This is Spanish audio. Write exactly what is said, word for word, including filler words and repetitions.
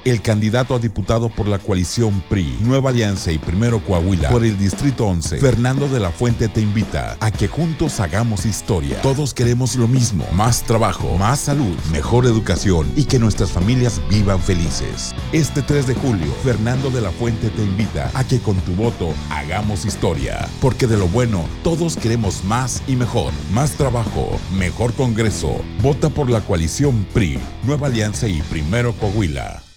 el candidato a diputado por la coalición P R I, Nueva Alianza y Primero Coahuila por el Distrito once, Fernando de la Fuente, te invita a que juntos hagamos historia. Todos queremos lo mismo: más trabajo, más salud, mejor educación y que nuestras familias vivan felices. Este tres de julio, Fernando de la Fuente te invita a que con tu voto hagamos historia, porque de lo bueno todos queremos más y mejor. Más trabajo, mejor Congreso. Vota por la coalición P R I, Nueva Alianza y Primero Coahuila.